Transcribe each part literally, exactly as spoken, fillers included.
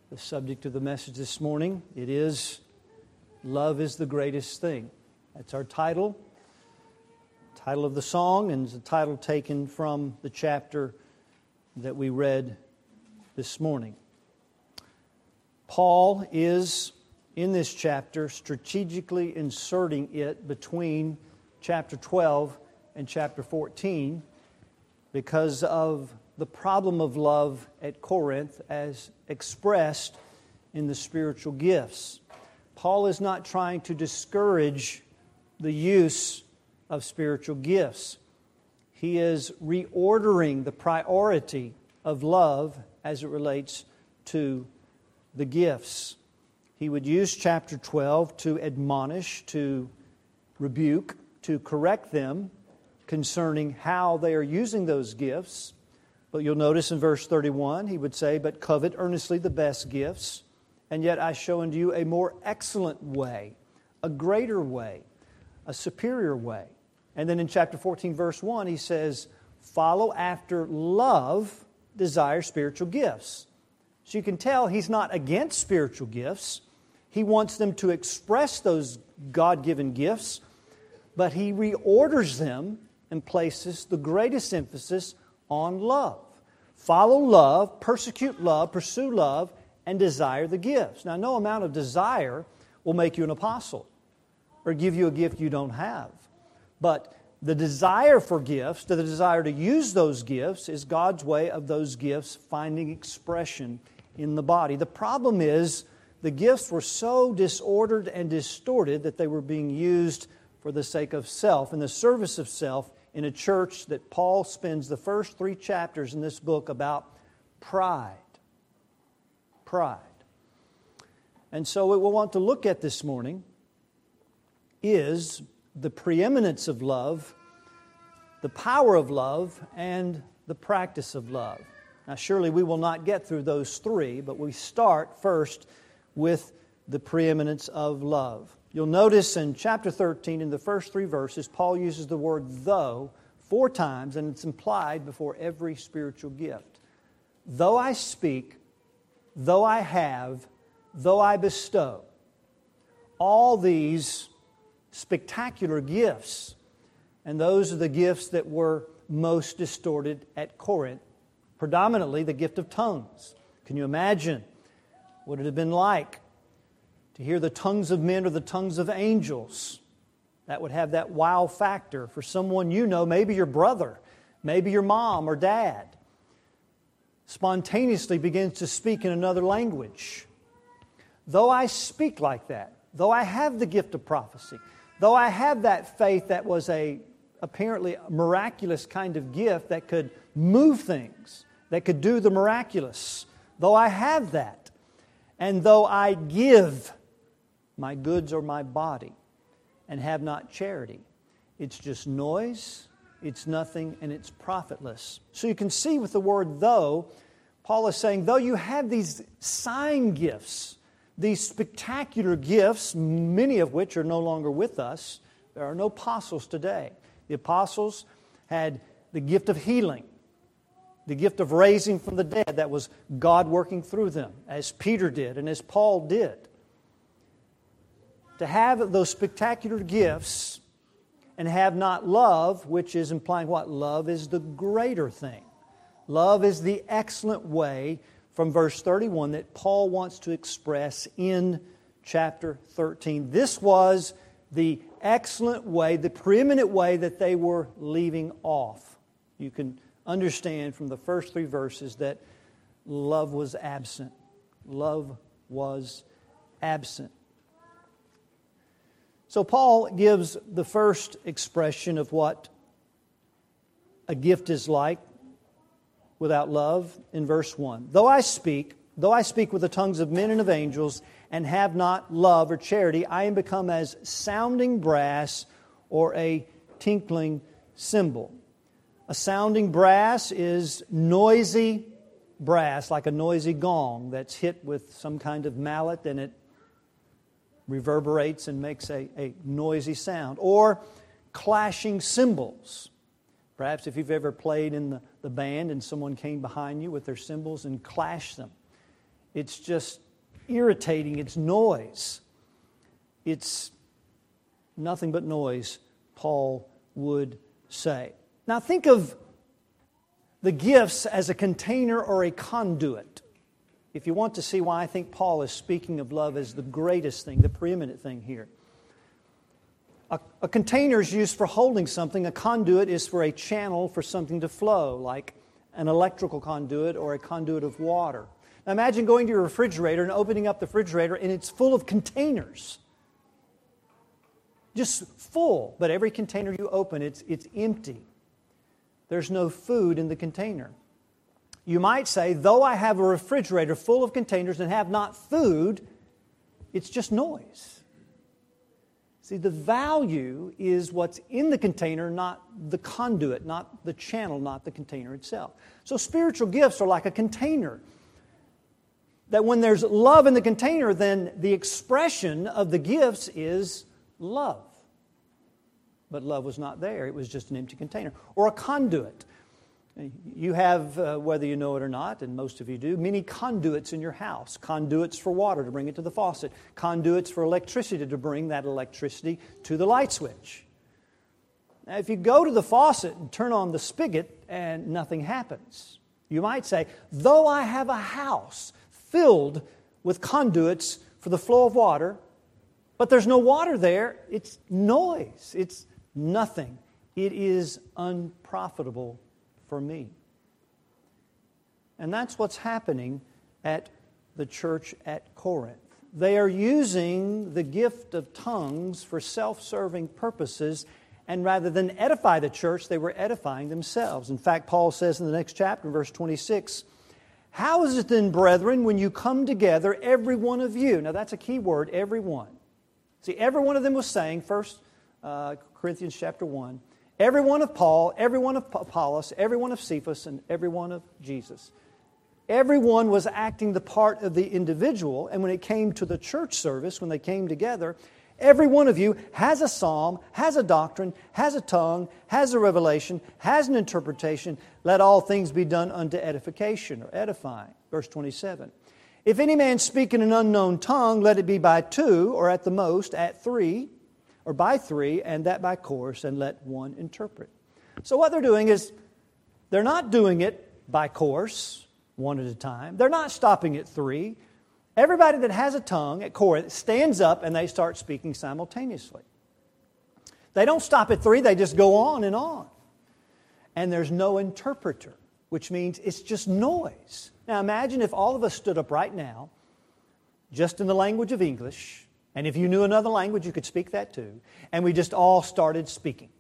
The subject of the message this morning, it is Love is the Greatest Thing. That's our title. Title of the song, and it's a title taken from the chapter that we read this morning. Paul is, in this chapter, strategically inserting it between chapter twelve and chapter fourteen because of the problem of love at Corinth as expressed in the spiritual gifts. Paul is not trying to discourage the use of spiritual gifts. He is reordering the priority of love as it relates to the gifts. He would use chapter twelve to admonish, to rebuke, to correct them concerning how they are using those gifts. But you'll notice in verse thirty-one, he would say, "But covet earnestly the best gifts, and yet I show unto you a more excellent way, a greater way, a superior way." And then in chapter fourteen, verse one, he says, "Follow after love, desire spiritual gifts." So you can tell he's not against spiritual gifts. He wants them to express those God-given gifts, but he reorders them and places the greatest emphasis on love. Follow love, persecute love, pursue love, and desire the gifts. Now, no amount of desire will make you an apostle or give you a gift you don't have. But the desire for gifts, the desire to use those gifts, is God's way of those gifts finding expression in the body. The problem is the gifts were so disordered and distorted that they were being used for the sake of self, in the service of self, in a church that Paul spends the first three chapters in this book about pride. Pride. And so what we want to look at this morning is the preeminence of love, the power of love, and the practice of love. Now, surely we will not get through those three, but we start first with the preeminence of love. You'll notice in chapter thirteen, in the first three verses, Paul uses the word though four times, and it's implied before every spiritual gift. Though I speak, though I have, though I bestow. All these spectacular gifts, and those are the gifts that were most distorted at Corinth, predominantly the gift of tongues. Can you imagine what it had been like to hear the tongues of men or the tongues of angels? That would have that wow factor for someone you know, maybe your brother, maybe your mom or dad, spontaneously begins to speak in another language. Though I speak like that, though I have the gift of prophecy, though I have that faith that was a apparently miraculous kind of gift that could move things, that could do the miraculous, though I have that, and though I give my goods or my body and have not charity, it's just noise, it's nothing, and it's profitless. So you can see with the word though, Paul is saying, though you have these sign gifts, these spectacular gifts, many of which are no longer with us, there are no apostles today. The apostles had the gift of healing, the gift of raising from the dead. That was God working through them, as Peter did and as Paul did. To have those spectacular gifts and have not love, which is implying what? Love is the greater thing. Love is the excellent way, from verse thirty-one, that Paul wants to express in chapter thirteen. This was the excellent way, the preeminent way that they were leaving off. You can understand from the first three verses that love was absent. Love was absent. So Paul gives the first expression of what a gift is like without love in verse one. Though I speak, though I speak with the tongues of men and of angels and have not love or charity, I am become as sounding brass or a tinkling cymbal. A sounding brass is noisy brass, like a noisy gong that's hit with some kind of mallet and it reverberates and makes a, a noisy sound. Or clashing cymbals. Perhaps if you've ever played in the, the band and someone came behind you with their cymbals and clashed them. It's just irritating. It's noise. It's nothing but noise, Paul would say. Now think of the gifts as a container or a conduit. If you want to see why I think Paul is speaking of love as the greatest thing, the preeminent thing here. A, a container is used for holding something. A conduit is for a channel for something to flow, like an electrical conduit or a conduit of water. Now imagine going to your refrigerator and opening up the refrigerator and it's full of containers. Just full, but every container you open, it's, it's empty. There's no food in the container. You might say, though I have a refrigerator full of containers and have not food, it's just noise. See, the value is what's in the container, not the conduit, not the channel, not the container itself. So spiritual gifts are like a container. That when there's love in the container, then the expression of the gifts is love. But love was not there. It was just an empty container. Or a conduit. You have, uh, whether you know it or not, and most of you do, many conduits in your house. Conduits for water to bring it to the faucet. Conduits for electricity to bring that electricity to the light switch. Now, if you go to the faucet and turn on the spigot and nothing happens, you might say, though I have a house filled with conduits for the flow of water, but there's no water there, it's noise. It's nothing. It is unprofitable for me. And that's what's happening at the church at Corinth. They are using the gift of tongues for self-serving purposes, and rather than edify the church, they were edifying themselves. In fact, Paul says in the next chapter, in verse twenty-six, how is it then, brethren, when you come together, every one of you? Now that's a key word, every one. See, every one of them was saying, First uh, Corinthians chapter one, every one of Paul, every one of Apollos, every one of Cephas, and every one of Jesus. Everyone was acting the part of the individual, and when it came to the church service, when they came together, every one of you has a psalm, has a doctrine, has a tongue, has a revelation, has an interpretation. Let all things be done unto edification or edifying. Verse twenty-seven. If any man speak in an unknown tongue, let it be by two, or at the most at three, or by three, and that by course, and let one interpret. So what they're doing is, they're not doing it by course, one at a time. They're not stopping at three. Everybody that has a tongue at Corinth stands up and they start speaking simultaneously. They don't stop at three, they just go on and on. And there's no interpreter, which means it's just noise. Now imagine if all of us stood up right now, just in the language of English, and if you knew another language, you could speak that too, and we just all started speaking.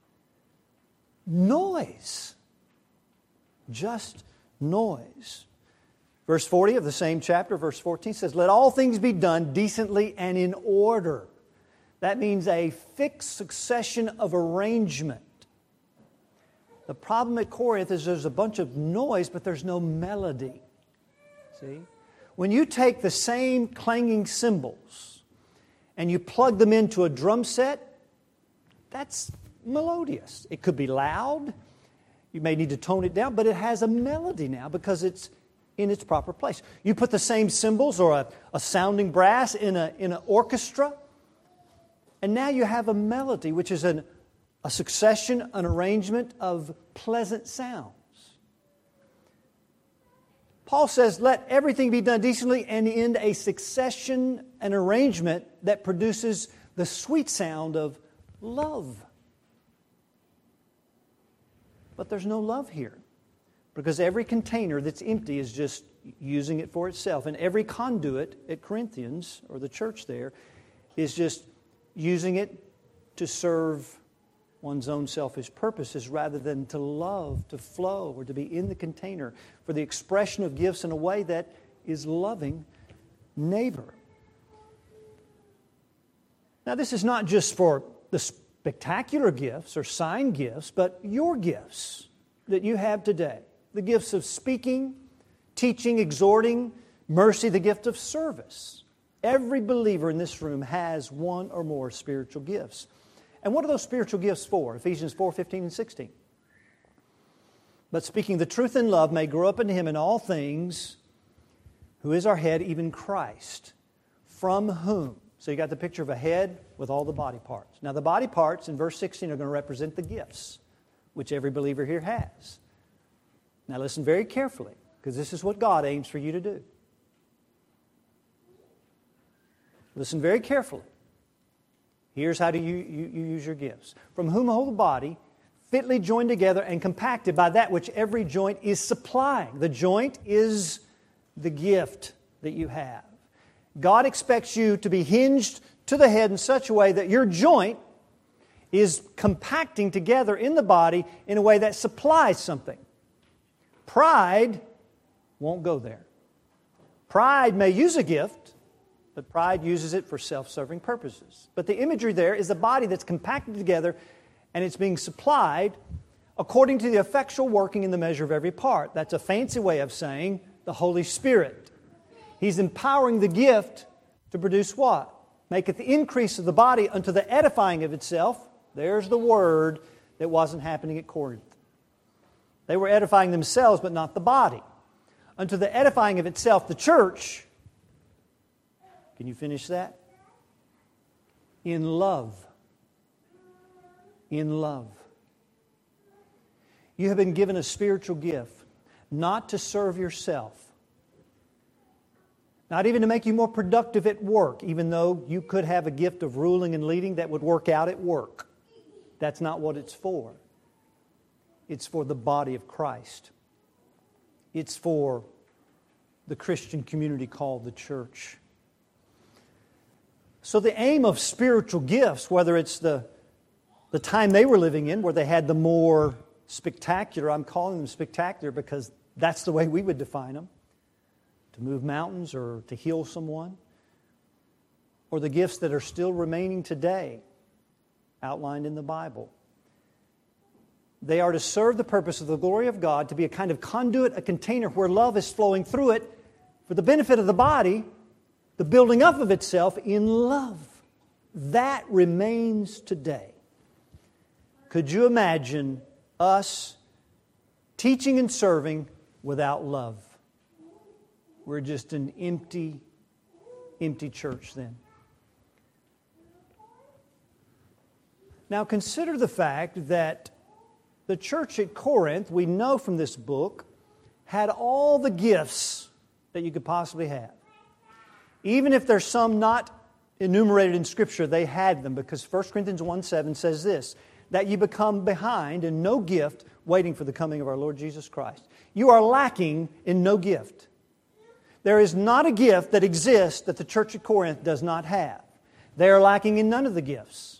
Noise. Just noise. Verse forty of the same chapter, verse fourteen says, let all things be done decently and in order. That means a fixed succession of arrangement. The problem at Corinth is there's a bunch of noise, but there's no melody. See? When you take the same clanging cymbals and you plug them into a drum set, that's melodious. It could be loud. You may need to tone it down, but it has a melody now because it's in its proper place. You put the same cymbals or a, a sounding brass in a in an orchestra, and now you have a melody, which is an, a succession, an arrangement of pleasant sounds. Paul says, let everything be done decently and in a succession, an arrangement that produces the sweet sound of love. But there's no love here. Because every container that's empty is just using it for itself. And every conduit at Corinthians, or the church there, is just using it to serve one's own selfish purposes rather than to love, to flow, or to be in the container for the expression of gifts in a way that is loving neighbor. Now, this is not just for the spectacular gifts or sign gifts, but your gifts that you have today. The gifts of speaking, teaching, exhorting, mercy, the gift of service. Every believer in this room has one or more spiritual gifts. And what are those spiritual gifts for? Ephesians four, fifteen and sixteen. But speaking the truth in love may grow up into Him in all things who is our head, even Christ, from whom. So you got the picture of a head with all the body parts. Now the body parts in verse sixteen are going to represent the gifts, which every believer here has. Now listen very carefully, because this is what God aims for you to do. Listen very carefully. Here's how do you, you, you use your gifts. From whom the whole body, fitly joined together and compacted by that which every joint is supplying. The joint is the gift that you have. God expects you to be hinged to the head in such a way that your joint is compacting together in the body in a way that supplies something. Pride won't go there. Pride may use a gift, but pride uses it for self-serving purposes. But the imagery there is a body that's compacted together and it's being supplied according to the effectual working in the measure of every part. That's a fancy way of saying the Holy Spirit. He's empowering the gift to produce what? Maketh the increase of the body unto the edifying of itself. There's the word that wasn't happening at Corinth. They were edifying themselves, but not the body. Unto the edifying of itself, the church. Can you finish that? In love. In love. You have been given a spiritual gift, not to serve yourself. Not even to make you more productive at work, even though you could have a gift of ruling and leading that would work out at work. That's not what it's for. It's for the body of Christ. It's for the Christian community called the church. So the aim of spiritual gifts, whether it's the, the time they were living in, where they had the more spectacular, I'm calling them spectacular because that's the way we would define them, to move mountains or to heal someone, or the gifts that are still remaining today, outlined in the Bible. They are to serve the purpose of the glory of God, to be a kind of conduit, a container where love is flowing through it for the benefit of the body, the building up of itself in love. That remains today. Could you imagine us teaching and serving without love? We're just an empty, empty church then. Now consider the fact that the church at Corinth, we know from this book, had all the gifts that you could possibly have. Even if there's some not enumerated in Scripture, they had them, because First Corinthians one seven says this, that you become behind in no gift, waiting for the coming of our Lord Jesus Christ. You are lacking in no gift. There is not a gift that exists that the church at Corinth does not have. They are lacking in none of the gifts.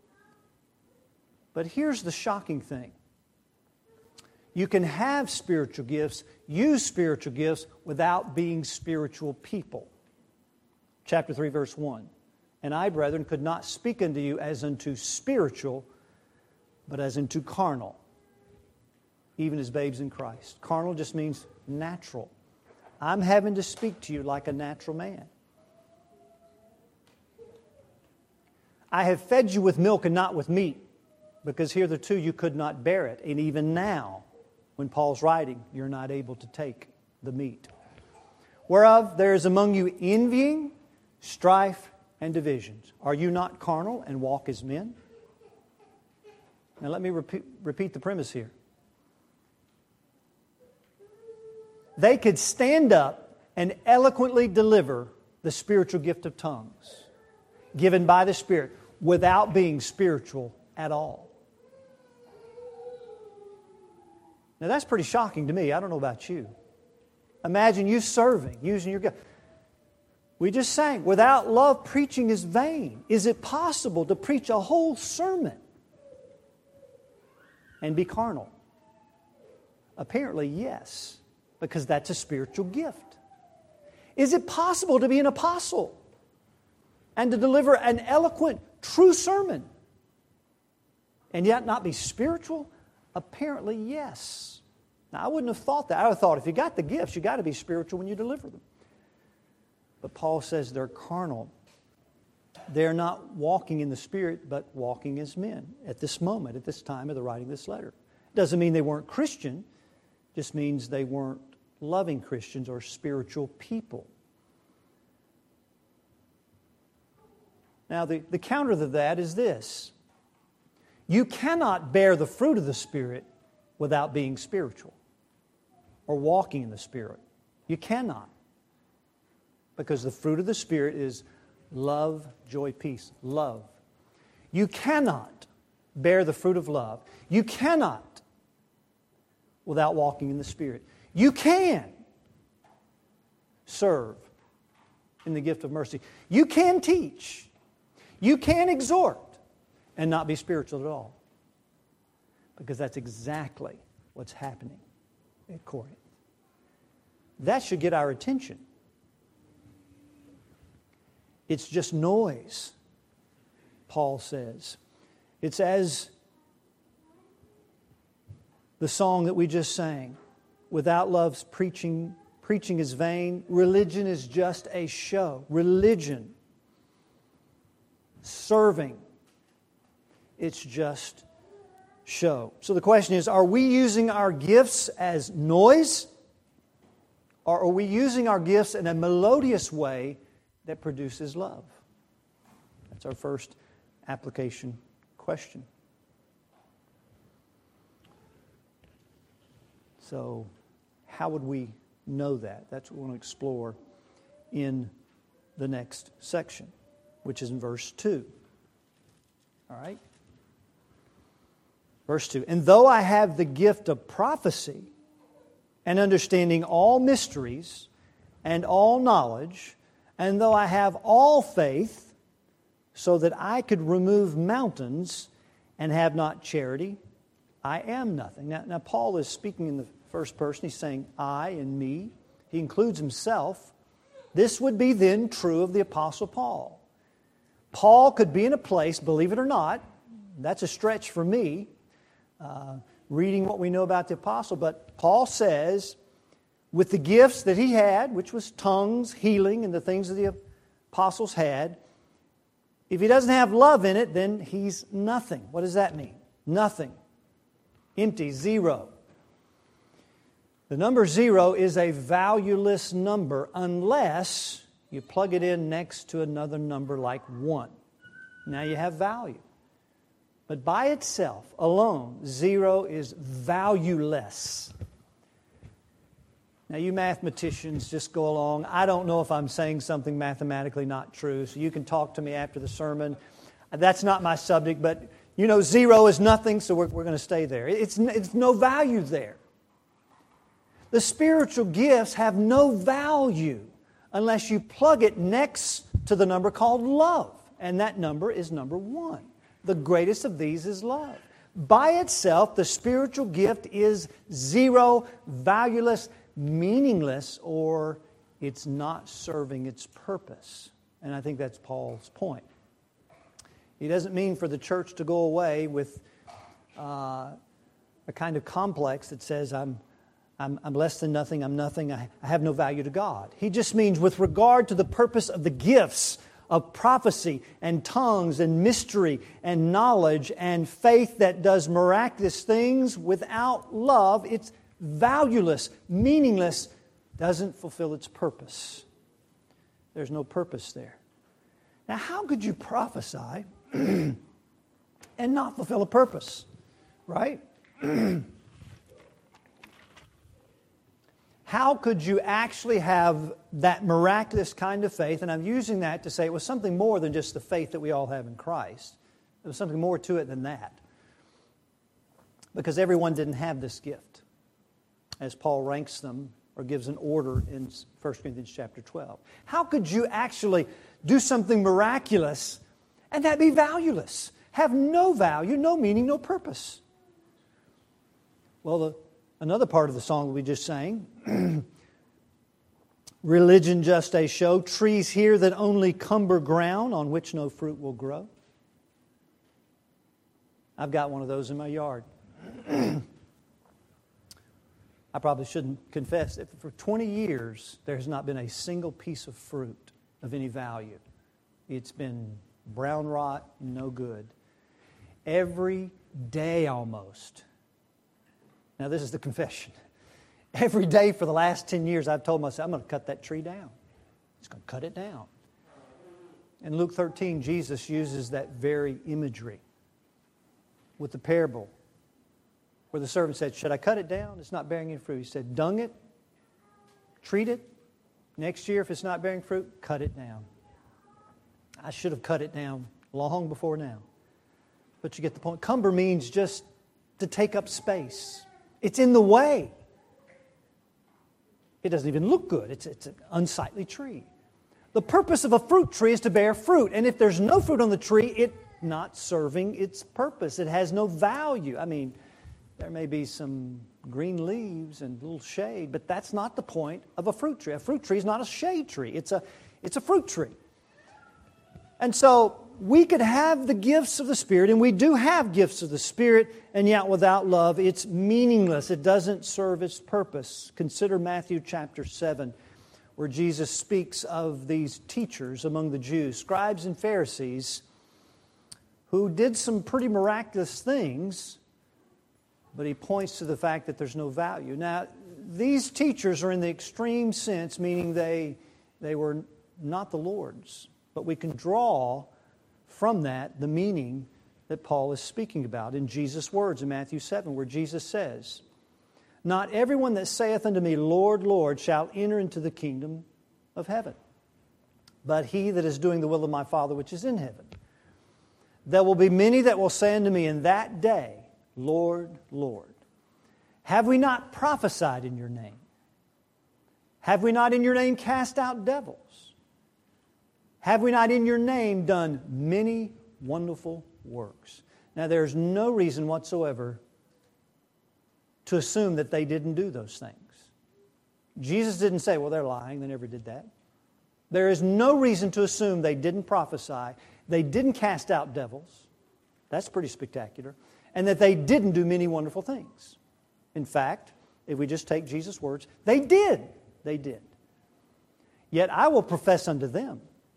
But here's the shocking thing. You can have spiritual gifts, use spiritual gifts, without being spiritual people. Chapter three, verse one. And I, brethren, could not speak unto you as unto spiritual, but as unto carnal, even as babes in Christ. Carnal just means natural. I'm having to speak to you like a natural man. I have fed you with milk and not with meat, because hitherto you could not bear it. And even now, when Paul's writing, you're not able to take the meat. Whereof there is among you envying, strife, and divisions. Are you not carnal and walk as men? Now let me repeat, repeat the premise here. They could stand up and eloquently deliver the spiritual gift of tongues, given by the Spirit, without being spiritual at all. Now that's pretty shocking to me. I don't know about you. Imagine you serving, using your gift. We just sang, without love, preaching is vain. Is it possible to preach a whole sermon and be carnal? Apparently, yes, because that's a spiritual gift. Is it possible to be an apostle and to deliver an eloquent, true sermon and yet not be spiritual? Apparently, yes. Now, I wouldn't have thought that. I would have thought if you got the gifts, you got to be spiritual when you deliver them. But Paul says they're carnal. They're not walking in the Spirit, but walking as men at this moment, at this time of the writing of this letter. Doesn't mean they weren't Christian. Just means they weren't loving Christians or spiritual people. Now, the, the counter to that is this. You cannot bear the fruit of the Spirit without being spiritual or walking in the Spirit. You cannot. Because the fruit of the Spirit is love, joy, peace. Love. You cannot bear the fruit of love. You cannot without walking in the Spirit. You can serve in the gift of mercy. You can teach. You can exhort and not be spiritual at all. Because that's exactly what's happening at Corinth. That should get our attention. It's just noise, Paul says. It's as the song that we just sang, without love's preaching, preaching is vain. Religion is just a show. Religion, serving, it's just show. So the question is, are we using our gifts as noise? Or are we using our gifts in a melodious way that produces love? That's our first application question. So, how would we know that? That's what we want to explore in the next section, which is in verse two. All right? Verse two. And though I have the gift of prophecy and understanding all mysteries and all knowledge, and though I have all faith so that I could remove mountains and have not charity, I am nothing. Now, now Paul is speaking in the first person. He's saying I and me. He includes himself. This would be then true of the Apostle Paul. Paul could be in a place, believe it or not, that's a stretch for me, uh, reading what we know about the Apostle, but Paul says, with the gifts that he had, which was tongues, healing, and the things that the apostles had, if he doesn't have love in it, then he's nothing. What does that mean? Nothing. Empty, zero. The number zero is a valueless number unless you plug it in next to another number like one. Now you have value. But by itself, alone, zero is valueless. Now you mathematicians just go along. I don't know if I'm saying something mathematically not true, so you can talk to me after the sermon. That's not my subject, but you know zero is nothing, so we're, we're going to stay there. It's, it's no value there. The spiritual gifts have no value unless you plug it next to the number called love. And that number is number one. The greatest of these is love. By itself, the spiritual gift is zero, valueless, meaningless, or it's not serving its purpose. And I think that's Paul's point. He doesn't mean for the church to go away with uh, a kind of complex that says, I'm I'm, I'm less than nothing, I'm nothing, I, I have no value to God. He just means with regard to the purpose of the gifts of prophecy and tongues and mystery and knowledge and faith that does miraculous things, without love, it's valueless, meaningless, doesn't fulfill its purpose. There's no purpose there. Now, how could you prophesy and not fulfill a purpose? Right? How could you actually have that miraculous kind of faith? And I'm using that to say it was something more than just the faith that we all have in Christ. There was something more to it than that. Because everyone didn't have this gift, as Paul ranks them or gives an order in First Corinthians chapter twelve. How could you actually do something miraculous and that be valueless? Have no value, no meaning, no purpose? Well, the Another part of the song we just sang, religion just a show, trees here that only cumber ground on which no fruit will grow. I've got one of those in my yard. I probably shouldn't confess that for twenty years there has not been a single piece of fruit of any value. It's been brown rot, no good. Every day almost. Now, this is the confession. Every day for the last ten years, I've told myself, I'm going to cut that tree down. He's going to cut it down. In Luke thirteen, Jesus uses that very imagery with the parable where the servant said, should I cut it down? It's not bearing any fruit. He said, dung it, treat it. Next year, if it's not bearing fruit, cut it down. I should have cut it down long before now. But you get the point. Cumber means just to take up space. It's in the way. It doesn't even look good. It's, it's an unsightly tree. The purpose of a fruit tree is to bear fruit. And if there's no fruit on the tree, it's not serving its purpose. It has no value. I mean, there may be some green leaves and a little shade, but that's not the point of a fruit tree. A fruit tree is not a shade tree. It's a, it's a fruit tree. And so we could have the gifts of the Spirit, and we do have gifts of the Spirit, and yet without love, it's meaningless. It doesn't serve its purpose. Consider Matthew chapter seven, where Jesus speaks of these teachers among the Jews, scribes and Pharisees, who did some pretty miraculous things, but He points to the fact that there's no value. Now, these teachers are in the extreme sense, meaning they, they were not the Lord's. But we can draw from that the meaning that Paul is speaking about in Jesus' words in Matthew seven, where Jesus says, not everyone that saith unto me, Lord, Lord, shall enter into the kingdom of heaven, but he that is doing the will of my Father which is in heaven. There will be many that will say unto me in that day, Lord, Lord, have we not prophesied in your name? Have we not in your name cast out devils? Have we not in your name done many wonderful works? Now, there's no reason whatsoever to assume that they didn't do those things. Jesus didn't say, well, they're lying, they never did that. There is no reason to assume they didn't prophesy, they didn't cast out devils. That's pretty spectacular. And that they didn't do many wonderful things. In fact, if we just take Jesus' words, they did. They did. Yet I will profess unto them,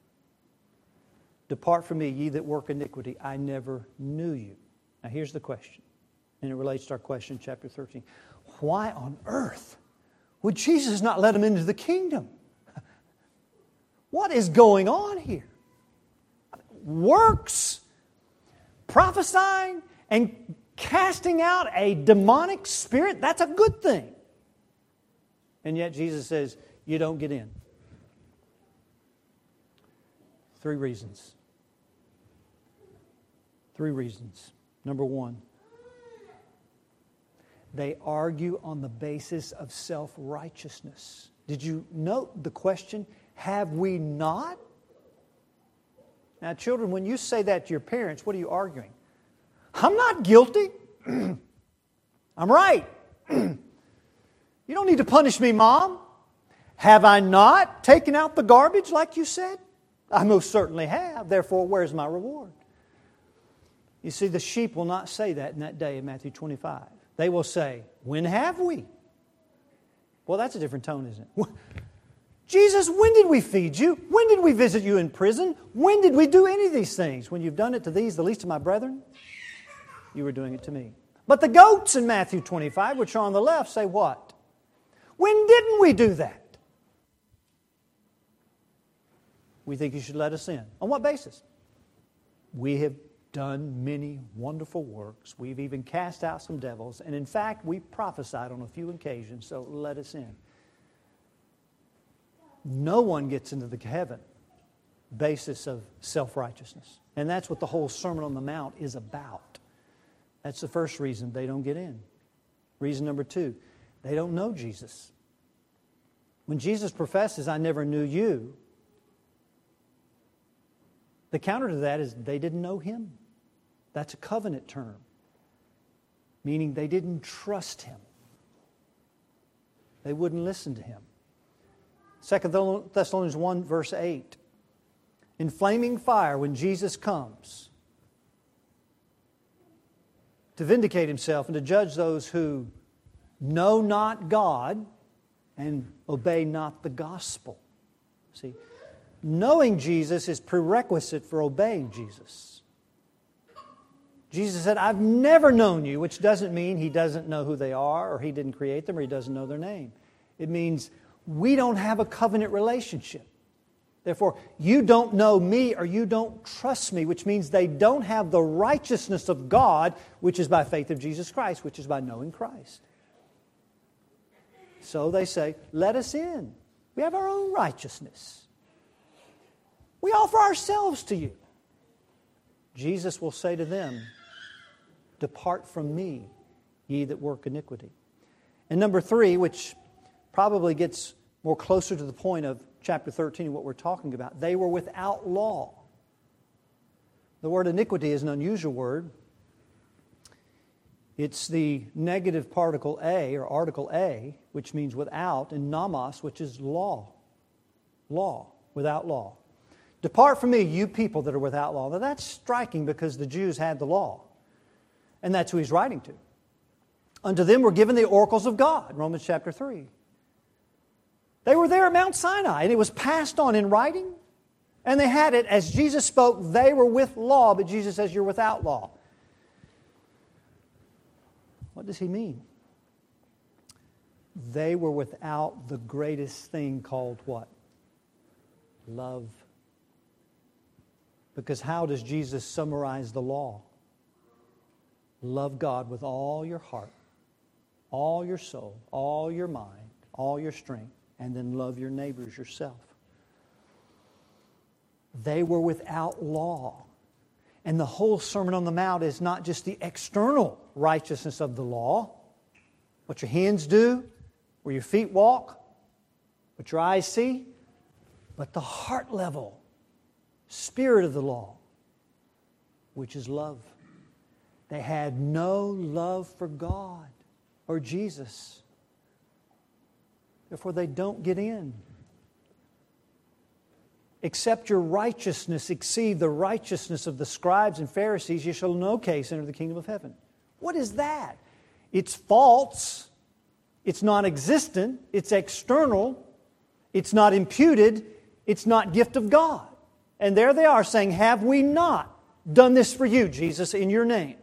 depart from me, ye that work iniquity. I never knew you. Now here's the question, and it relates to our question in chapter thirteen. Why on earth would Jesus not let them into the kingdom? What is going on here? Works, prophesying, and casting out a demonic spirit, that's a good thing. And yet Jesus says, you don't get in. Three reasons. Three reasons. Number one, they argue on the basis of self-righteousness. Did you note the question, have we not? Now, children, when you say that to your parents, what are you arguing? I'm not guilty. I'm right. You don't need to punish me, Mom. Have I not taken out the garbage like you said? I most certainly have. Therefore, where's my reward? You see, the sheep will not say that in that day in Matthew twenty-five. They will say, when have we? Well, that's a different tone, isn't it? Jesus, when did we feed you? When did we visit you in prison? When did we do any of these things? When you've done it to these, the least of my brethren, you were doing it to me. But the goats in Matthew twenty-five, which are on the left, say what? When didn't we do that? We think you should let us in. On what basis? We have done many wonderful works. We've even cast out some devils. And in fact, we prophesied on a few occasions, so let us in. No one gets into the heaven basis of self-righteousness. And that's what the whole Sermon on the Mount is about. That's the first reason they don't get in. Reason number two, they don't know Jesus. When Jesus professes, I never knew you, the counter to that is they didn't know Him. That's a covenant term, meaning they didn't trust Him. They wouldn't listen to Him. Second Thessalonians one, verse eight. In flaming fire, when Jesus comes to vindicate Himself and to judge those who know not God and obey not the gospel. See, knowing Jesus is prerequisite for obeying Jesus. Jesus said, I've never known you, which doesn't mean He doesn't know who they are, or He didn't create them, or He doesn't know their name. It means we don't have a covenant relationship. Therefore, you don't know me or you don't trust me, which means they don't have the righteousness of God, which is by faith of Jesus Christ, which is by knowing Christ. So they say, let us in. We have our own righteousness. We offer ourselves to you. Jesus will say to them, depart from me, ye that work iniquity. And number three, which probably gets more closer to the point of chapter thirteen, what we're talking about, they were without law. The word iniquity is an unusual word. It's the negative particle a, or article a, which means without, and nomos, which is law. Law, without law. Depart from me, you people that are without law. Now that's striking because the Jews had the law. And that's who he's writing to. Unto them were given the oracles of God, Romans chapter three. They were there at Mount Sinai, and it was passed on in writing. And they had it, as Jesus spoke, they were with law, but Jesus says you're without law. What does he mean? They were without the greatest thing called what? Love. Because how does Jesus summarize the law? Love God with all your heart, all your soul, all your mind, all your strength, and then love your neighbors yourself. They were without law. And the whole Sermon on the Mount is not just the external righteousness of the law, what your hands do, where your feet walk, what your eyes see, but the heart level, spirit of the law, which is love. They had no love for God or Jesus. Therefore, they don't get in. Except your righteousness exceed the righteousness of the scribes and Pharisees, you shall in no case enter the kingdom of heaven. What is that? It's false. It's non-existent. It's external. It's not imputed. It's not gift of God. And there they are saying, have we not done this for you, Jesus, in your name?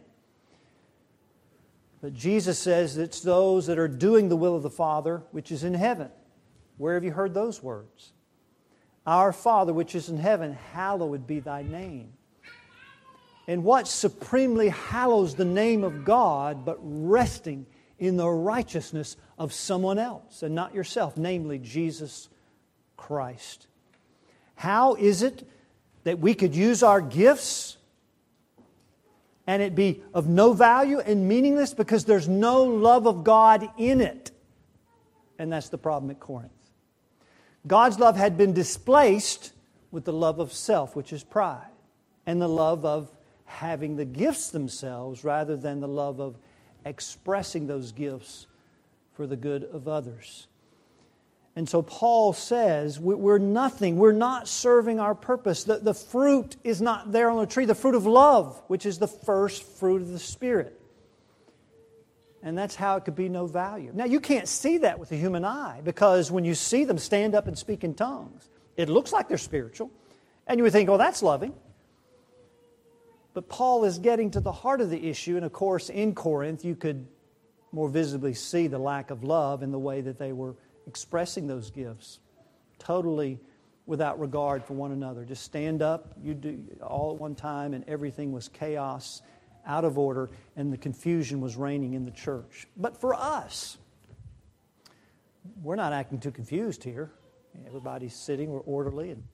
But Jesus says it's those that are doing the will of the Father, which is in heaven. Where have you heard those words? Our Father, which is in heaven, hallowed be thy name. And what supremely hallows the name of God, but resting in the righteousness of someone else and not yourself, namely Jesus Christ. How is it that we could use our gifts and it be of no value and meaningless because there's no love of God in it? And that's the problem at Corinth. God's love had been displaced with the love of self, which is pride, and the love of having the gifts themselves rather than the love of expressing those gifts for the good of others. And so Paul says, we're nothing. We're not serving our purpose. The, the fruit is not there on the tree. The fruit of love, which is the first fruit of the Spirit. And that's how it could be no value. Now, you can't see that with the human eye because when you see them stand up and speak in tongues, it looks like they're spiritual. And you would think, oh, that's loving. But Paul is getting to the heart of the issue. And of course, in Corinth, you could more visibly see the lack of love in the way that they were expressing those gifts. Totally without regard for one another. Just stand up, you do all at one time, and everything was chaos, out of order, and the confusion was reigning in the church. But for us, we're not acting too confused here. Everybody's sitting, we're orderly. And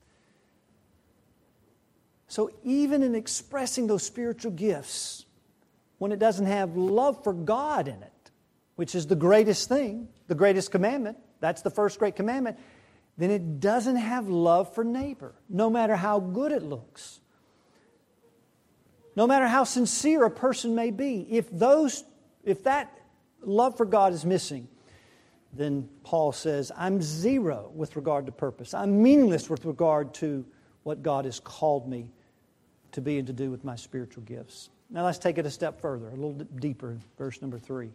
so even in expressing those spiritual gifts, when it doesn't have love for God in it, which is the greatest thing, the greatest commandment, that's the first great commandment, then it doesn't have love for neighbor, no matter how good it looks. No matter how sincere a person may be, if those, if that love for God is missing, then Paul says, I'm zero with regard to purpose. I'm meaningless with regard to what God has called me to be and to do with my spiritual gifts. Now let's take it a step further, a little deeper, verse number three.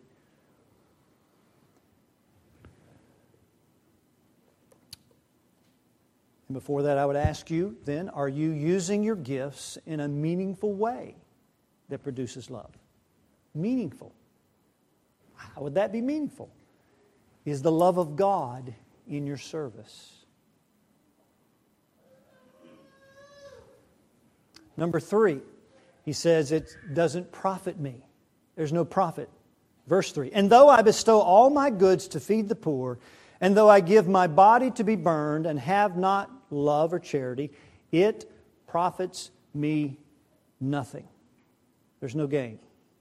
And before that, I would ask you then, are you using your gifts in a meaningful way that produces love. Meaningful. How would that be meaningful? Is the love of God in your service. Number three, he says it doesn't profit me. There's no profit. Verse three, and though I bestow all my goods to feed the poor, and though I give my body to be burned and have not love or charity, it profits me nothing. There's no gain.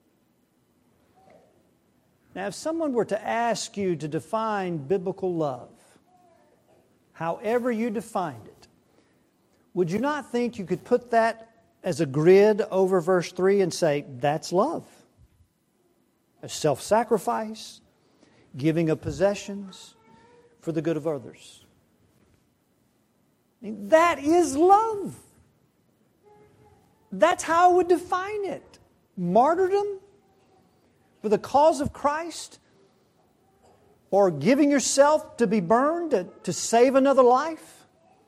Now, if someone were to ask you to define biblical love, however you defined it, would you not think you could put that as a grid over verse three and say, that's love? A self-sacrifice, giving of possessions for the good of others. I mean, that is love. That's how I would define it. Martyrdom for the cause of Christ, or giving yourself to be burned to, to save another life.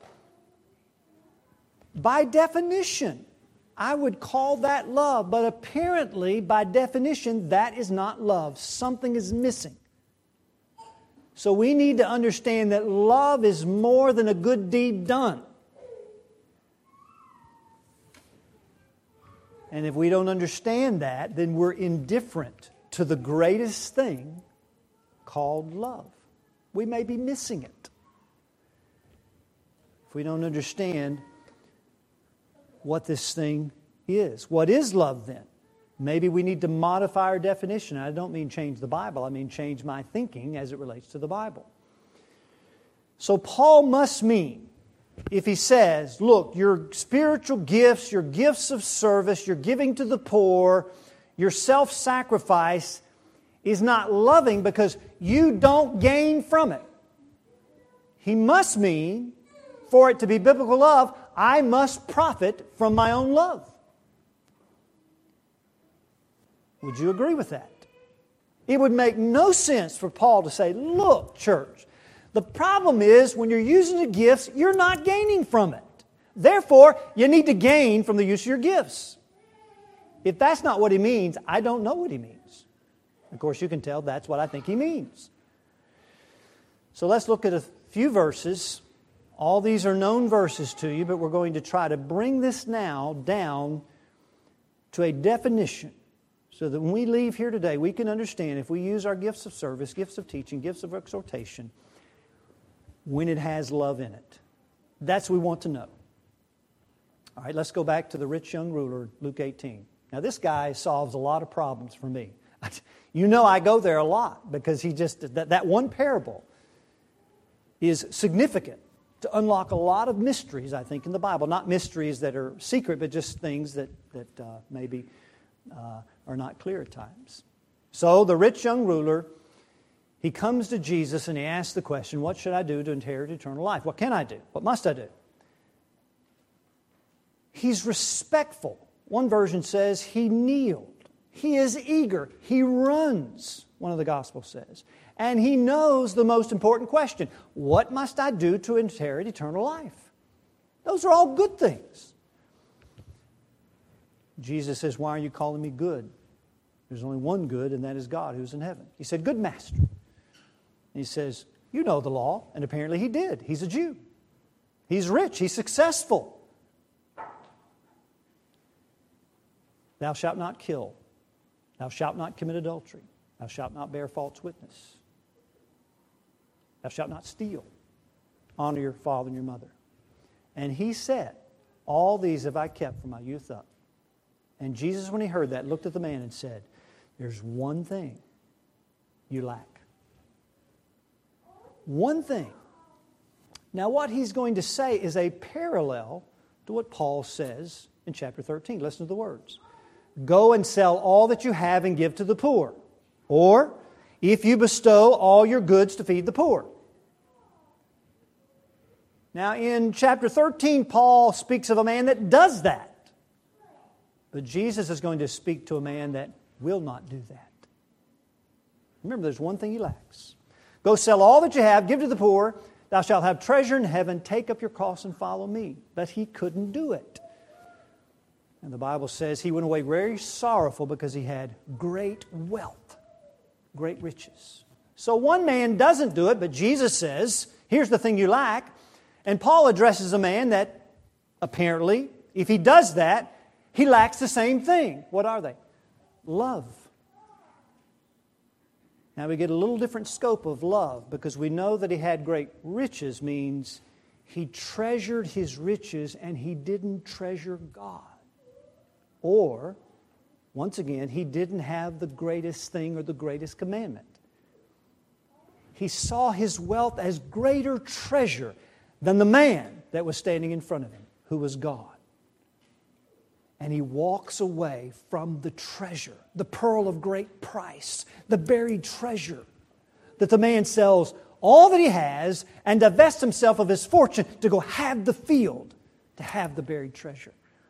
By definition, I would call that love, but apparently, by definition, that is not love. Something is missing. So we need to understand that love is more than a good deed done. And if we don't understand that, then we're indifferent to the greatest thing called love. We may be missing it. If we don't understand what this thing is. What is love then? Maybe we need to modify our definition. I don't mean change the Bible. I mean change my thinking as it relates to the Bible. So Paul must mean, if he says, look, your spiritual gifts, your gifts of service, your giving to the poor, your self-sacrifice is not loving because you don't gain from it. He must mean, for it to be biblical love, I must profit from my own love. Would you agree with that? It would make no sense for Paul to say, look, church, the problem is when you're using the gifts, you're not gaining from it. Therefore, you need to gain from the use of your gifts. If that's not what he means, I don't know what he means. Of course, you can tell that's what I think he means. So let's look at a few verses. All these are known verses to you, but we're going to try to bring this now down to a definition so that when we leave here today, we can understand if we use our gifts of service, gifts of teaching, gifts of exhortation, when it has love in it. That's what we want to know. All right, let's go back to the rich young ruler, Luke eighteen. Now, this guy solves a lot of problems for me. You know I go there a lot because he just, that, that one parable is significant to unlock a lot of mysteries, I think, in the Bible. Not mysteries that are secret, but just things that, that uh, maybe uh, are not clear at times. So the rich young ruler, he comes to Jesus and he asks the question, what should I do to inherit eternal life? What can I do? What must I do? He's respectful. One version says he kneeled. He is eager. He runs, one of the Gospels says. And he knows the most important question. What must I do to inherit eternal life? Those are all good things. Jesus says, why are you calling me good? There's only one good, and that is God who's in heaven. He said, good master. And he says, you know the law. And apparently he did. He's a Jew. He's rich. He's successful. Thou shalt not kill. Thou shalt not commit adultery. Thou shalt not bear false witness. Thou shalt not steal. Honor your father and your mother. And he said, all these have I kept from my youth up. And Jesus, when he heard that, looked at the man and said, there's one thing you lack. One thing. Now, what he's going to say is a parallel to what Paul says in chapter thirteen. Listen to the words. Go and sell all that you have and give to the poor. Or, if you bestow all your goods to feed the poor. Now, in chapter thirteen, Paul speaks of a man that does that. But Jesus is going to speak to a man that will not do that. Remember, there's one thing he lacks. Go sell all that you have, give to the poor. Thou shalt have treasure in heaven. Take up your cross and follow me. But he couldn't do it. And the Bible says he went away very sorrowful because he had great wealth, great riches. So one man doesn't do it, but Jesus says, here's the thing you lack. And Paul addresses a man that apparently, if he does that, he lacks the same thing. What are they? Love. Now we get a little different scope of love because we know that he had great riches means he treasured his riches and he didn't treasure God. Or, once again, he didn't have the greatest thing or the greatest commandment. He saw his wealth as greater treasure than the man that was standing in front of him, who was God. And he walks away from the treasure, the pearl of great price, the buried treasure, that the man sells all that he has and divests himself of his fortune to go have the field, to have the buried treasure.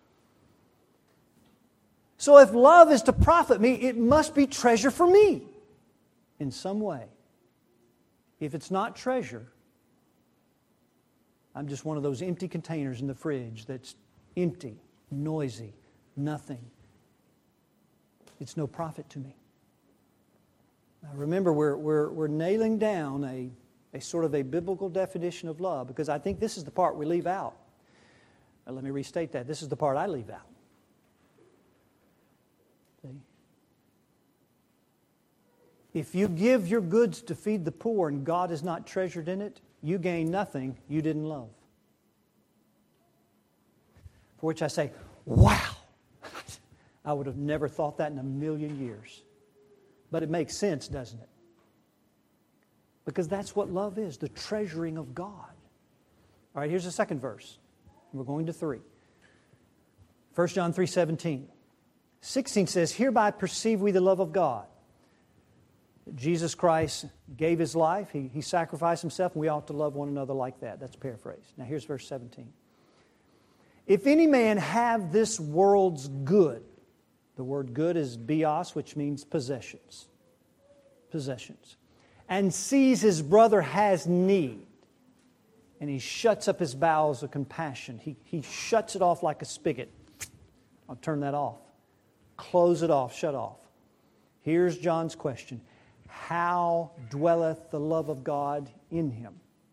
So if love is to profit me, it must be treasure for me in some way. If it's not treasure, I'm just one of those empty containers in the fridge that's empty, noisy, nothing. It's no profit to me. Now remember, we're, we're, we're nailing down a, a sort of a biblical definition of love because I think this is the part we leave out. Now, let me restate that. This is the part I leave out. See? If you give your goods to feed the poor and God is not treasured in it, you gain nothing you didn't love. For which I say, wow! I would have never thought that in a million years. But it makes sense, doesn't it? Because that's what love is, the treasuring of God. All right, here's the second verse. We're going to three. First John three seventeen. sixteen says, hereby perceive we the love of God. Jesus Christ gave His life. He, he sacrificed Himself, and we ought to love one another like that. That's paraphrased. Now here's verse seventeen. If any man have this world's good, the word good is bios, which means possessions. Possessions. And sees his brother has need, and he shuts up his bowels of compassion. He, he shuts it off like a spigot. I'll turn that off. Close it off, shut off. Here's John's question. How dwelleth the love of God in him?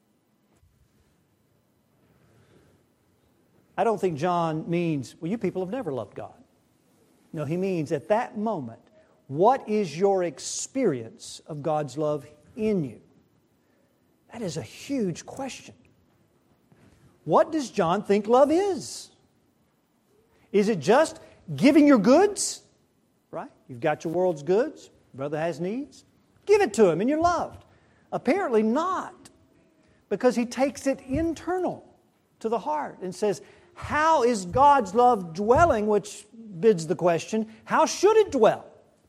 I don't think John means, well, you people have never loved God. No, he means at that moment, what is your experience of God's love in you? That is a huge question. What does John think love is? Is it just giving your goods? Right? You've got your world's goods. Brother has needs. Give it to him and you're loved. Apparently not. Because he takes it internal to the heart and says, how is God's love dwelling? Which bids the question, how should it dwell?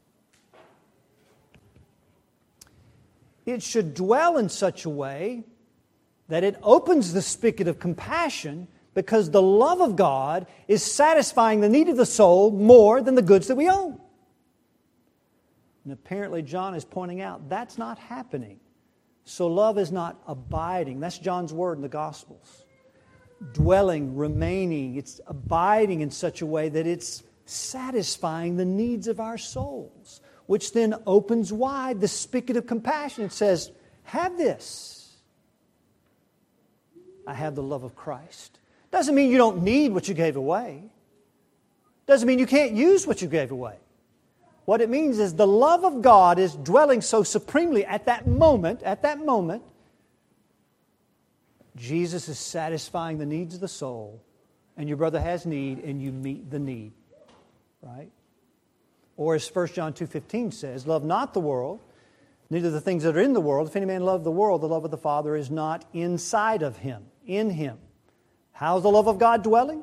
It should dwell in such a way that it opens the spigot of compassion because the love of God is satisfying the need of the soul more than the goods that we own. And apparently John is pointing out that's not happening. So love is not abiding. That's John's word in the Gospels. Dwelling, remaining, it's abiding in such a way that it's satisfying the needs of our souls, which then opens wide the spigot of compassion. It says, have this. I have the love of Christ. Doesn't mean you don't need what you gave away. Doesn't mean you can't use what you gave away. What it means is the love of God is dwelling so supremely at that moment, at that moment, Jesus is satisfying the needs of the soul, and your brother has need, and you meet the need. Right? Or as First John two fifteen says, love not the world, neither the things that are in the world. If any man love the world, the love of the Father is not inside of him, in him. How's the love of God dwelling?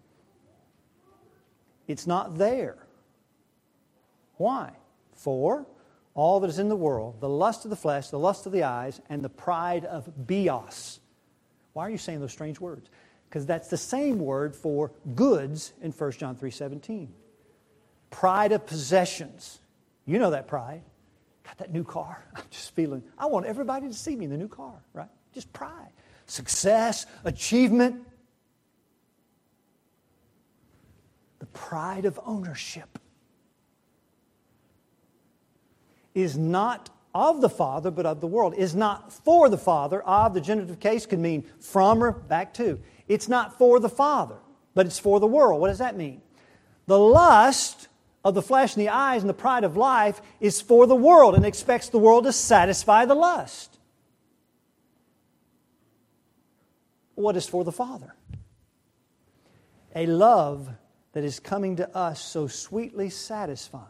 It's not there. Why? For all that is in the world, the lust of the flesh, the lust of the eyes, and the pride of bios. Why are you saying those strange words? Because that's the same word for goods in First John three seventeen. Pride of possessions. You know that pride. Got that new car. I'm just feeling, I want everybody to see me in the new car, right? Just pride. Success, achievement. the pride of ownership, is not of the Father, but of the world. Is not for the Father. Of, the genitive case, could mean from or back to. It's not for the Father, but it's for the world. What does that mean? The lust of the flesh and the eyes and the pride of life is for the world and expects the world to satisfy the lust. What is for the Father? A love that is coming to us so sweetly satisfying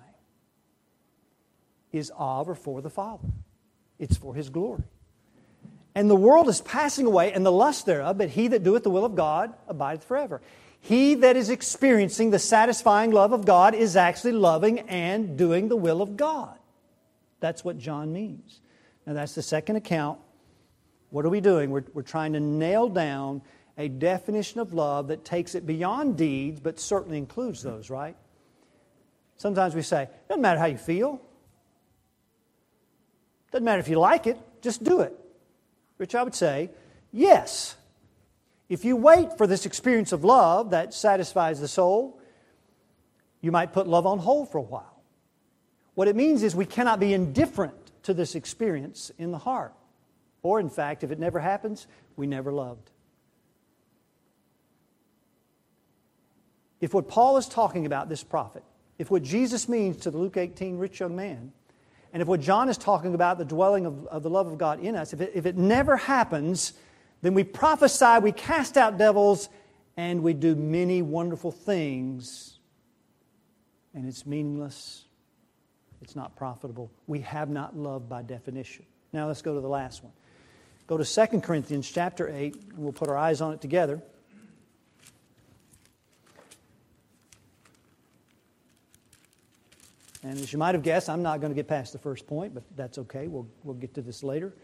is of or for the Father. It's for His glory. And the world is passing away, and the lust thereof, but he that doeth the will of God abideth forever. He that is experiencing the satisfying love of God is actually loving and doing the will of God. That's what John means. Now that's the second account. What are we doing? We're, we're trying to nail down a definition of love that takes it beyond deeds, but certainly includes those, right? Sometimes we say, doesn't matter how you feel. Doesn't matter if you like it, just do it. Which I would say, yes. If you wait for this experience of love that satisfies the soul, you might put love on hold for a while. What it means is we cannot be indifferent to this experience in the heart. Or in fact, if it never happens, we never loved. If what Paul is talking about, this prophet, if what Jesus means to the Luke eighteen rich young man, and if what John is talking about, the dwelling of, of the love of God in us, if it, if it never happens, then we prophesy, we cast out devils, and we do many wonderful things, and it's meaningless. It's not profitable. We have not loved by definition. Now let's go to the last one. Go to Second Corinthians chapter eight, and we'll put our eyes on it together. And as you might have guessed, I'm not going to get past the first point, but that's okay. We'll, we'll get to this later.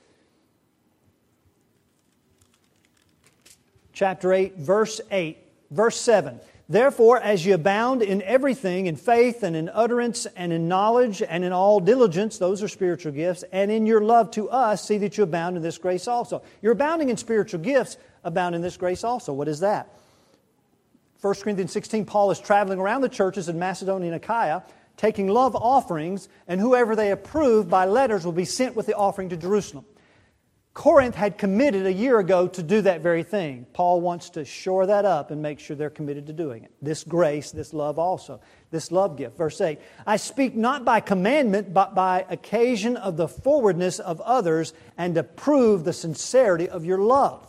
Chapter eight, verse eight. Verse seven. Therefore, as ye abound in everything, in faith and in utterance and in knowledge and in all diligence, those are spiritual gifts, and in your love to us, see that you abound in this grace also. You're abounding in spiritual gifts, abound in this grace also. What is that? First Corinthians sixteen, Paul is traveling around the churches in Macedonia and Achaia, taking love offerings, and whoever they approve by letters will be sent with the offering to Jerusalem. Corinth had committed a year ago to do that very thing. Paul wants to shore that up and make sure they're committed to doing it. This grace, this love also, this love gift. Verse eight, I speak not by commandment, but by occasion of the forwardness of others, and to prove the sincerity of your love.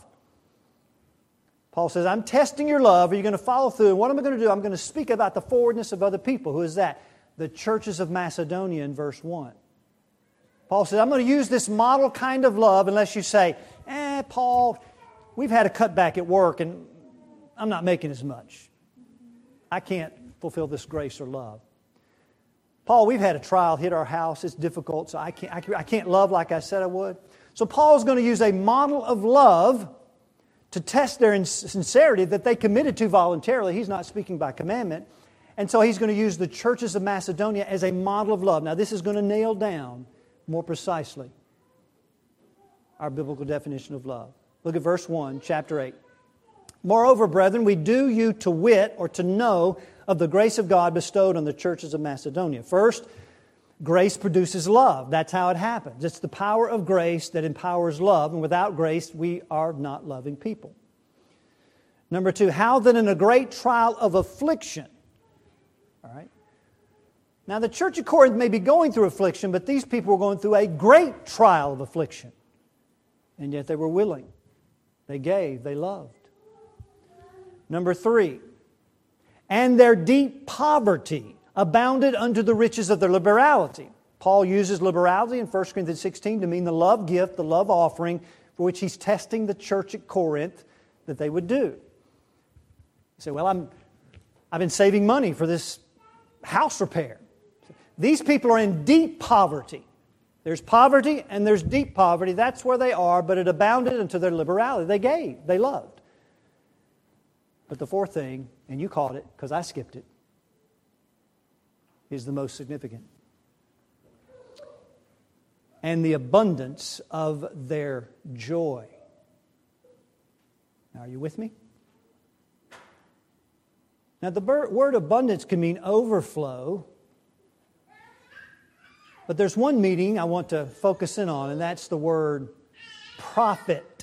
Paul says, I'm testing your love. Are you going to follow through? And what am I going to do? I'm going to speak about the forwardness of other people. Who is that? The churches of Macedonia in verse one. Paul says, I'm going to use this model kind of love unless you say, eh, Paul, we've had a cutback at work and I'm not making as much. I can't fulfill this grace or love. Paul, we've had a trial hit our house. It's difficult, so I can't, I can't love like I said I would. So Paul's going to use a model of love to test their sincerity that they committed to voluntarily. He's not speaking by commandment. And so he's going to use the churches of Macedonia as a model of love. Now this is going to nail down more precisely our biblical definition of love. Look at verse one, chapter eight. Moreover, brethren, we do you to wit or to know of the grace of God bestowed on the churches of Macedonia. First, grace produces love. That's how it happens. It's the power of grace that empowers love. And without grace, we are not loving people. Number two, how then in a great trial of affliction. All right. Now, the church of Corinth may be going through affliction, but these people were going through a great trial of affliction. And yet they were willing. They gave. They loved. Number three, and their deep poverty abounded unto the riches of their liberality. Paul uses liberality in First Corinthians sixteen to mean the love gift, the love offering, for which he's testing the church at Corinth that they would do. You say, well, I'm, I've been saving money for this house repair. These people are in deep poverty. There's poverty and there's deep poverty. That's where they are, but it abounded unto their liberality. They gave. They loved. But the fourth thing, and you caught it because I skipped it, is the most significant. And the abundance of their joy. Now, are you with me? Now, the word abundance can mean overflow, but there's one meaning I want to focus in on, and that's the word profit.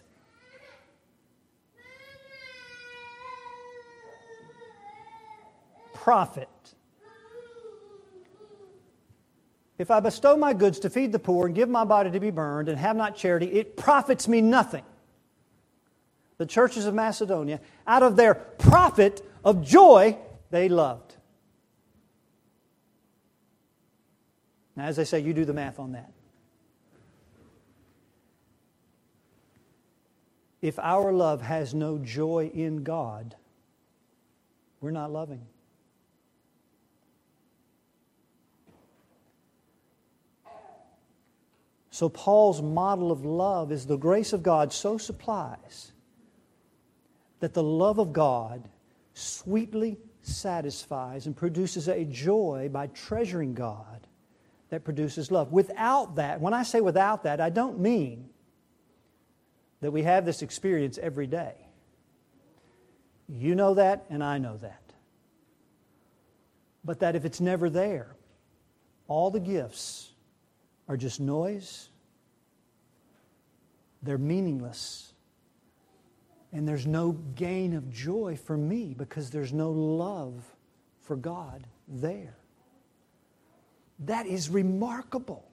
Profit. If I bestow my goods to feed the poor and give my body to be burned and have not charity, it profits me nothing. The churches of Macedonia, out of their profit of joy, they loved. Now, as I say, you do the math on that. If our love has no joy in God, we're not loving. So Paul's model of love is the grace of God so supplies that the love of God sweetly satisfies and produces a joy by treasuring God that produces love. Without that, when I say without that, I don't mean that we have this experience every day. You know that, and I know that. But that if it's never there, all the gifts are just noise, they're meaningless, and there's no gain of joy for me because there's no love for God there. That is remarkable.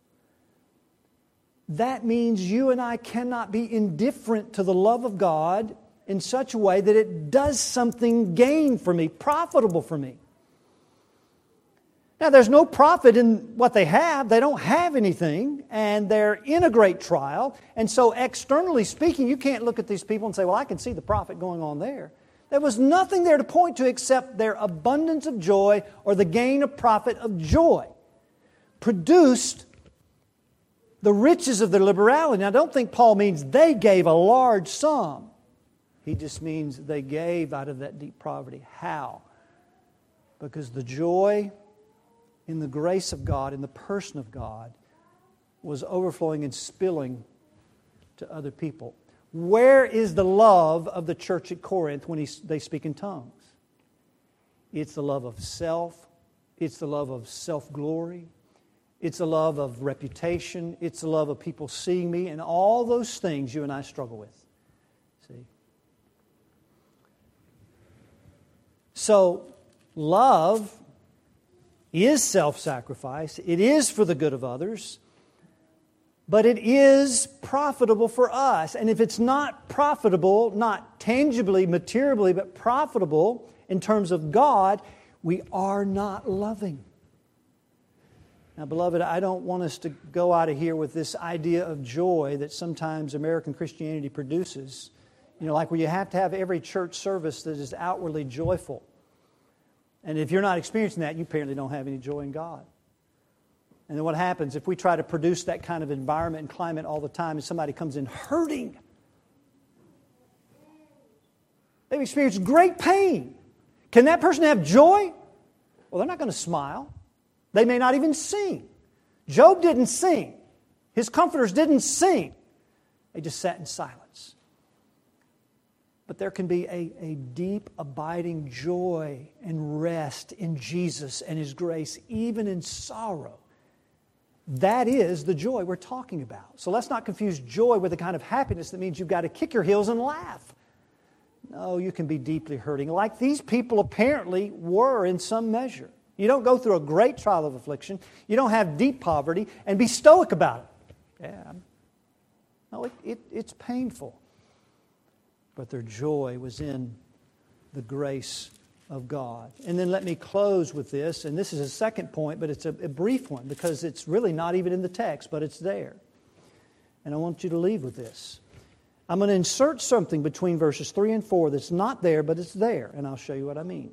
That means you and I cannot be indifferent to the love of God in such a way that it does something gain for me, profitable for me. Now, there's no profit in what they have. They don't have anything, and they're in a great trial. And so, externally speaking, you can't look at these people and say, well, I can see the profit going on there. There was nothing there to point to except their abundance of joy or the gain of profit of joy produced the riches of their liberality. Now, I don't think Paul means they gave a large sum. He just means they gave out of that deep poverty. How? Because the joy in the grace of God, in the person of God, was overflowing and spilling to other people. Where is the love of the church at Corinth when he, they speak in tongues? It's the love of self. It's the love of self-glory. It's the love of reputation. It's the love of people seeing me. And all those things you and I struggle with. See? So, love is self-sacrifice. It is for the good of others. But it is profitable for us. And if it's not profitable, not tangibly, materially, but profitable in terms of God, we are not loving. Now, beloved, I don't want us to go out of here with this idea of joy that sometimes American Christianity produces. You know, like where you have to have every church service that is outwardly joyful. And if you're not experiencing that, you apparently don't have any joy in God. And then what happens if we try to produce that kind of environment and climate all the time and somebody comes in hurting? They've experienced great pain. Can that person have joy? Well, they're not going to smile. They may not even sing. Job didn't sing. His comforters didn't sing. They just sat in silence. But there can be a, a deep, abiding joy and rest in Jesus and His grace, even in sorrow. That is the joy we're talking about. So let's not confuse joy with the kind of happiness that means you've got to kick your heels and laugh. No, you can be deeply hurting, like these people apparently were in some measure. You don't go through a great trial of affliction. You don't have deep poverty and be stoic about it. Yeah, no, it, it, it's painful. But their joy was in the grace of God. And then let me close with this, and this is a second point, but it's a, a brief one because it's really not even in the text, but it's there. And I want you to leave with this. I'm going to insert something between verses three and four that's not there, but it's there, and I'll show you what I mean.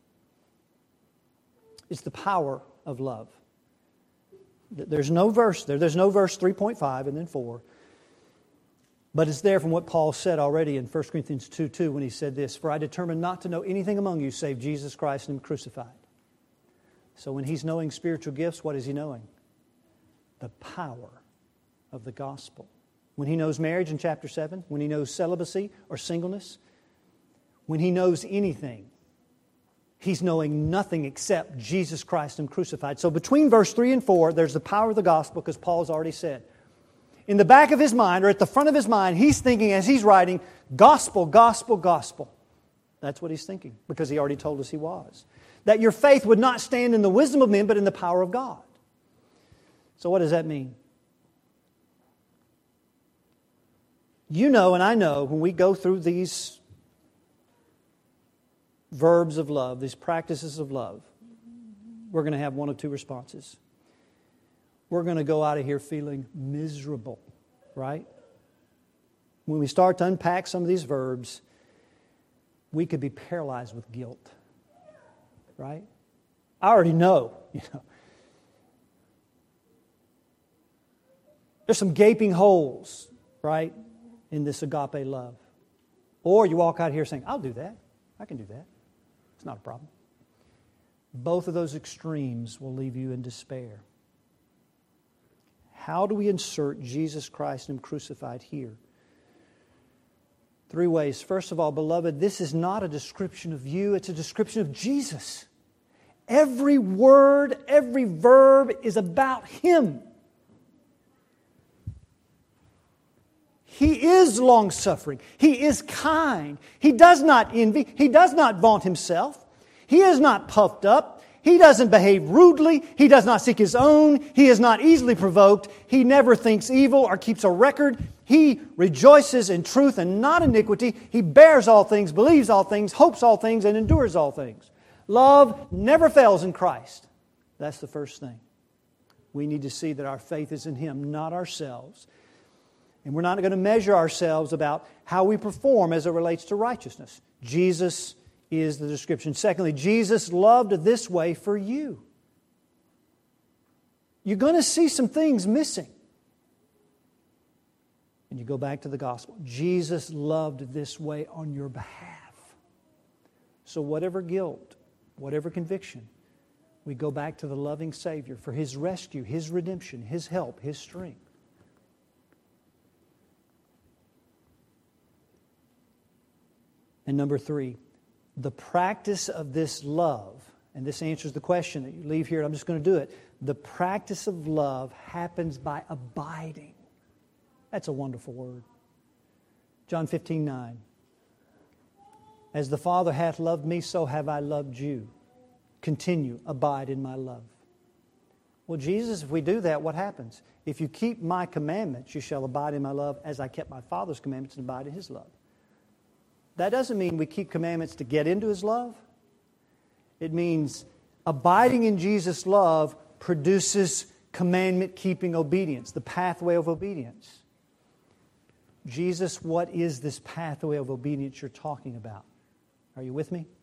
It's the power of love. There's no verse there. There's no verse three point five and then four. But it's there from what Paul said already in First Corinthians two two when he said this, "For I determined not to know anything among you save Jesus Christ and Him crucified." So when he's knowing spiritual gifts, what is he knowing? The power of the gospel. When he knows marriage in chapter seven, when he knows celibacy or singleness, when he knows anything, he's knowing nothing except Jesus Christ and crucified. So between verse three and four, there's the power of the gospel, because Paul's already said. In the back of his mind, or at the front of his mind, he's thinking as he's writing, gospel, gospel, gospel. That's what he's thinking, because he already told us he was. That your faith would not stand in the wisdom of men, but in the power of God. So what does that mean? You know and I know when we go through these verbs of love, these practices of love, we're going to have one of two responses. We're going to go out of here feeling miserable, right? When we start to unpack some of these verbs, we could be paralyzed with guilt, right? I already know, you know. There's some gaping holes, right, in this agape love. Or you walk out here saying, I'll do that. I can do that. It's not a problem. Both of those extremes will leave you in despair. How do we insert Jesus Christ and Him crucified here? Three ways. First of all, beloved, this is not a description of you, it's a description of Jesus. Every word, every verb is about Him. He is long-suffering. He is kind. He does not envy. He does not vaunt Himself. He is not puffed up. He doesn't behave rudely. He does not seek His own. He is not easily provoked. He never thinks evil or keeps a record. He rejoices in truth and not iniquity. He bears all things, believes all things, hopes all things, and endures all things. Love never fails in Christ. That's the first thing. We need to see that our faith is in Him, not ourselves. And we're not going to measure ourselves about how we perform as it relates to righteousness. Jesus is the description. Secondly, Jesus loved this way for you. You're going to see some things missing. And you go back to the gospel. Jesus loved this way on your behalf. So whatever guilt, whatever conviction, we go back to the loving Savior for His rescue, His redemption, His help, His strength. And number three, the practice of this love, and this answers the question that you leave here, and I'm just going to do it. The practice of love happens by abiding. That's a wonderful word. John fifteen nine. As the Father hath loved me, so have I loved you. Continue, abide in my love. Well, Jesus, if we do that, what happens? If you keep my commandments, you shall abide in my love, as I kept my Father's commandments and abide in His love. That doesn't mean we keep commandments to get into His love. It means abiding in Jesus' love produces commandment-keeping obedience, the pathway of obedience. Jesus, what is this pathway of obedience you're talking about? Are you with me?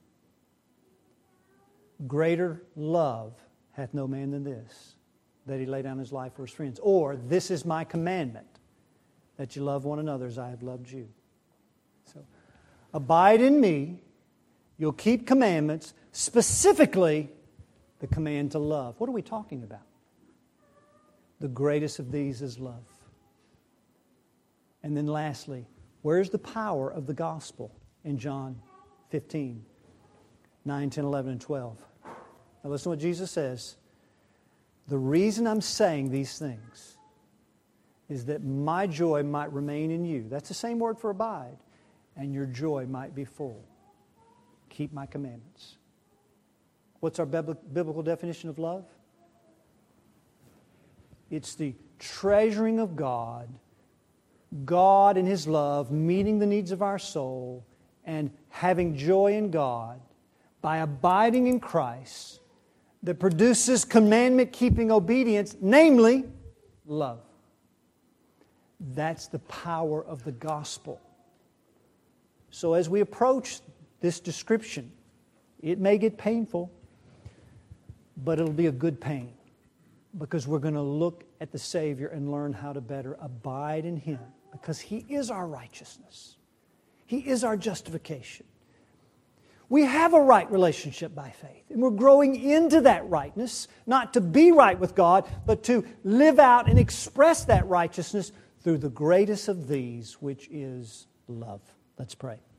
Greater love hath no man than this, that He lay down His life for His friends. Or, this is my commandment, that you love one another as I have loved you. So, abide in me, you'll keep commandments, specifically the command to love. What are we talking about? The greatest of these is love. And then lastly, where's the power of the gospel in John fifteen, nine, ten, eleven, and twelve? Now listen to what Jesus says. The reason I'm saying these things is that my joy might remain in you. That's the same word for abide. And your joy might be full. Keep my commandments. What's our biblical definition of love? It's the treasuring of God, God in His love, meeting the needs of our soul, and having joy in God by abiding in Christ that produces commandment-keeping obedience, namely, love. That's the power of the gospel. So as we approach this description, it may get painful, but it'll be a good pain because we're going to look at the Savior and learn how to better abide in Him because He is our righteousness. He is our justification. We have a right relationship by faith, and we're growing into that rightness, not to be right with God, but to live out and express that righteousness through the greatest of these, which is love. Let's pray.